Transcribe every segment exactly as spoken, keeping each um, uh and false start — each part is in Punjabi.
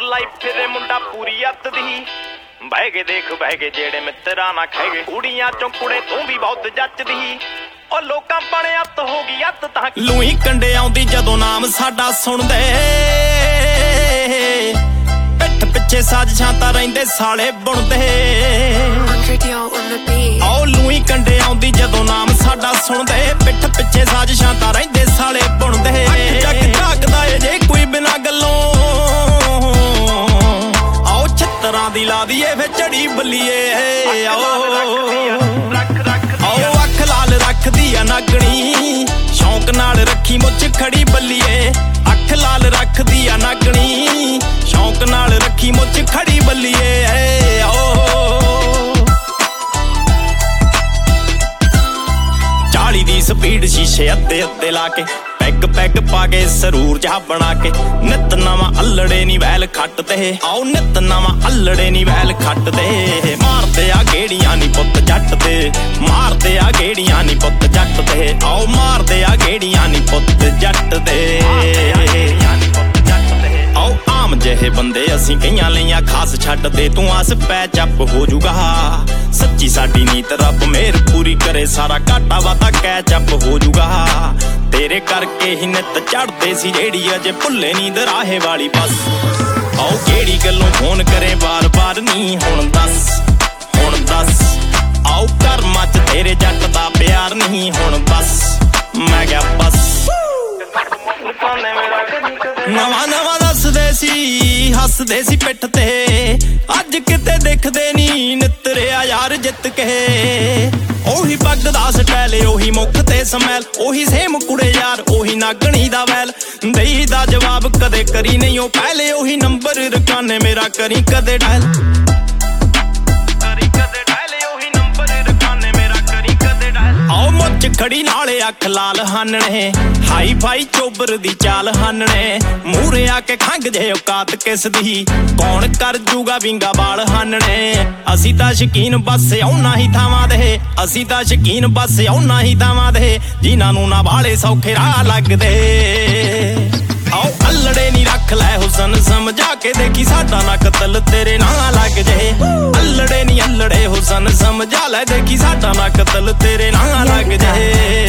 ਲਾਈਫ ਫਿਰੇ ਮੁੰਡਾ ਪੂਰੀ ਅੱਤ ਦੀ ਬਹਿ ਕੇ ਦੇਖ ਬਹਿ ਕੇ ਜਿਹੜੇ ਮਿੱਤਰਾਂ ਨਾ ਖਹਿਗੇ ਕੁੜੀਆਂ ਚੋਂ ਕੁੜੇ ਤੂੰ ਵੀ ਬਹੁਤ ਜੱਚਦੀ ਉਹ ਲੋਕਾਂ ਬਣੇ ਅੱਤ ਹੋ ਗਈ ਅੱਤ ਤਾਂ ਲੂਈ ਕੰਡੇ ਆਉਂਦੀ ਜਦੋਂ ਨਾਮ ਸਾਡਾ ਸੁਣਦੇ ਪਿੱਠ ਪਿੱਛੇ ਸਾਜ਼ਿਸ਼ਾਂ ਤਾਂ ਰਹਿੰਦੇ ਸਾਲੇ ਬੁਣਦੇ ਆਓ ਲੂਈ ਕੰਡੇ ਆਉਂਦੀ ਜਦੋਂ ਨਾਮ ਸਾਡਾ ਸੁਣਦੇ ਪਿੱਠ ਪਿੱਛੇ ਸਾਜ਼ਿਸ਼ਾਂ ਤਾਂ ਰਹਿੰਦੇ ਸਾਲੇ ਬੁਣਦੇ ਜੱਗ ਝਾਕਦਾ ਏ ਜੇ ਕੋਈ ਬਿਨਾਂ ਗੱਲੋਂ ਆਓ ਛੱਤਰਾਂ ਦੀ ਲਾ ਦੀਏ ਫੇ ਝੜੀ ਬੱਲੀਏ ਆਓ ਆਓ ਅੱਖ ਲਾਲ ਰੱਖਦੀ ਆ ਨਾਗਣੀ ਸ਼ੌਂਕ ਨਾਲ ਰੱਖੀ ਮੁੱਛ ਖੜੀ ਬੱਲੀਏ ਅੱਖ ਲਾਲ ਰੱਖਦੀ ਆ ਨਾਗਣੀ ਸ਼ੌਂਕ ਨਾਲ ਰੱਖੀ ਮੁੱਛ ਖੜੀ ਬੱਲੀਏ ਆਓ ਚਾਲੀ ਦੀ ਸਪੀਡ ਸ਼ੀਸ਼ੇ ਅੱਤੇ ਅੱਤੇ ਲਾ ਕੇ ਪੈਗ ਪੈਗ ਪਾ ਕੇ ਸਰੂਰ ਜਾ ਬਣਾ ਕੇ ਨਿੱਤ ਨਵਾਂ ਅੱਲੜੇ ਨੀ ਵੈਲ ਖੱਟਦੇ ਆਓ ਨਿੱਤ ਨਵਾਂ ਅੱਲੜੇ ਨੀ ਵੈਲ ਖੱਟਦੇ ਮਾਰਦੇ ਆ ਗੇੜੀਆਂ ਨੀ ਪੁੱਤ ਜੱਟ ਦੇ ਮਾਰਦੇ ਆ ਗੇੜੀਆਂ ਨੀ ਪੁੱਤ ਜੱਟ ਦੇ ਆਓ ਮਾਰਦੇ ਆ ਗੇੜੀਆਂ ਨੀ ਪੁੱਤ ਜੱਟ ਦੇ ਆਓ ਆਮ ਜਿਹੇ ਬੰਦੇ ਅਸੀਂ ਕਈਆਂ ਲਈਆਂ ਖਾਸ ਛੱਡਦੇ ਤੂੰ ਆਸ ਪੈ ਚੱਪ ਹੋ ਜੂਗਾ ਸੱਚੀ ਸਾਡੀ ਨੀਤ ਰੱਬ ਮਿਹਰ ਪੂਰੀ ਕਰੇ ਸਾਰਾ ਘਾਟਾ ਵਾਤਾ ਕਹਿ ਚੱਪ ਹੋ ਜੂਗਾ ਤੇਰੇ ਕਰਕੇ ਹੀ ਨਿੱਤ ਚੜਦੇ ਸੀ ਜਿਹੜੀ ਅਜੇ ਭੁੱਲੇ ਨੀ ਦਰਾਹੇ ਵਾਲੀ ਬਸ ਆਓ ਕਿਹੜੀ ਗੱਲੋਂ ਫੋਨ ਕਰੇ ਬਾਰ ਬਾਰ ਨੀ ਹੁਣ ਦੱਸ ਹੁਣ ਦੱਸ ਆਓ ਕਰਮਾਂ ਚ ਤੇਰੇ ਜੱਟ ਦਾ ਪਿਆਰ ਨਹੀਂ ਹੁਣ ਬਸ ਮੈਂ ਕਿਹਾ ਬਸ ਨਵਾਂ ਨਵਾਂ ਦੱਸਦੇ ਸੀ ਹੱਸਦੇ ਸੀ ਪਿੱਠ ਤੇ ਅੱਜ ਕਿਤੇ ਦਿਖਦੇ ਨੀ ਨਿੱਤਰਿਆ ਯਾਰ ਜਿੱਤ ਕੇ ਉਹੀ ਪੱਗ ਦਾ ਸਟਾਈਲ ਉਹੀ ਮੁੱਖ ਤੇ ਸਮੈਲ ਉਹੀ ਸੇਮ ਕੁੜੇ ਯਾਰ ਉਹੀ ਨਾਗਣੀ ਦਾ ਵੈਲ ਦਈ ਦਾ ਜਵਾਬ ਕਦੇ ਕਰੀ ਨਹੀਂ ਉਹ ਪਹਿਲੇ ਉਹੀ ਨੰਬਰ ਰਕਾਨੇ ਮੇਰਾ ਕਰੀ ਕਦੇ ਡਾਇਲ ਕਰੀ ਕਦੇ ਡਾਇਲ ਉਹੀ ਨੰਬਰ ਰਕਾਨੇ ਮੇਰਾ ਕਰੀ ਕਦੇ ਡਾਇਲ ਆਓ ਮੁੱਛ ਖੜੀ ਨਾਲੇ ਅੱਖ ਲਾਲ ਹਾਨਣੇ ਹਾਈ ਫਾਈ ਚੋਬਰ ਦੀ ਚਾਲ ਹਾਨਣੇ ਮੂਹਰੇ ਆ ਕੇ ਖੰਗ ਜੇ ਔਕਾਤ ਕਿਸ ਦੀ ਕੌਣ ਕਰ ਜੂਗਾ ਵਿੰਗਾ ਬਾਲ ਹਾਨਣੇ ਅਸੀਂ ਤਾਂ ਸ਼ਕੀਨ ਬਸ ਆਉਣਾ ਹੀ ਥਾਵਾਂ ਦੇ ਅਸੀਂ ਤਾਂ ਸ਼ਕੀਨ ਬਸ ਆਉਣਾ ਹੀ ਥਾਵਾਂ ਦੇ ਜਿਨ੍ਹਾਂ ਨੂੰ ਨਾ ਬਾਲੇ ਸੌਖੇ ਰਾਹ ਲੱਗਦੇ ਆਓ ਅੱਲੜੇ ਨੀ ਰੱਖ ਲੈ ਹੁਸਨ ਸਮਝਾ ਕੇ ਦੇਖੀ ਸਾਡਾ ਨਾ ਕਤਲ ਤੇਰੇ ਨਾਲ ਲੱਗ ਜੇ ਅੱਲੜੇ ਨੀ ਅੱਲੜੇ ਹੁਸਨ ਸਮਝਾ ਲੈ ਦੇਖੀ ਸਾਡਾ ਨਾ ਕਤਲ ਤੇਰੇ ਨਾਲ ਲੱਗ ਜੇ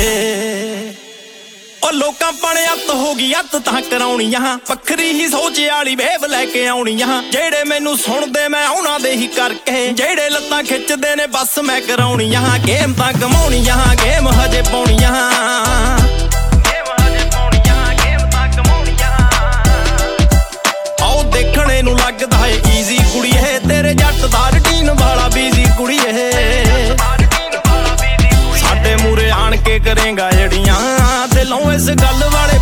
ਉਹ ਲੋਕਾਂ ਪਣੇ ਅੱਤ ਹੋ ਗਈ ਅੱਤ ਤਾਂ ਕਰਾਉਣੀਆਂ ਵੱਖਰੀ ਹੀ ਸੋਚ ਵਾਲੀ ਵੇਵ ਲੈ ਕੇ ਆਉਣੀਆਂ ਜਿਹੜੇ ਮੈਨੂੰ ਸੁਣਦੇ ਮੈਂ ਉਹਨਾਂ ਦੇ ਹੀ ਕਰਕੇ ਜਿਹੜੇ ਲੱਤਾਂ ਖਿੱਚਦੇ ਨੇ ਬਸ ਮੈਂ ਕਰਾਉਣੀਆਂ ਗੇਮ ਤਾਂ ਕਮਾਉਣੀਆਂ ਗੇਮ ਹਜੇ ਪਾਉਣੀਆਂ ਗੇਮ ਹਜੇ ਪਾਉਣੀਆਂ ਗੇਮ ਤਾਂ ਕਮਾਉਣੀਆਂ ਆਓ ਦੇਖਣੇ ਨੂੰ ਲੱਗਦਾ ਏ ਈਜ਼ੀ ਕੁੜੀਏ ਤੇਰੇ ਜੱਟ ਦਾ ਰੂਟੀਨ ਵਾਲਾ ਬੀਜ਼ੀ ਕੁੜੀਏ ਸਾਡੇ ਮੂਰੇ ਆਣ ਕੇ ਕਰੇਗਾ ਜੜੀਆਂ ਦਿਲੋਂ ਇਸ ਗੱਲ ਵਾਲੇ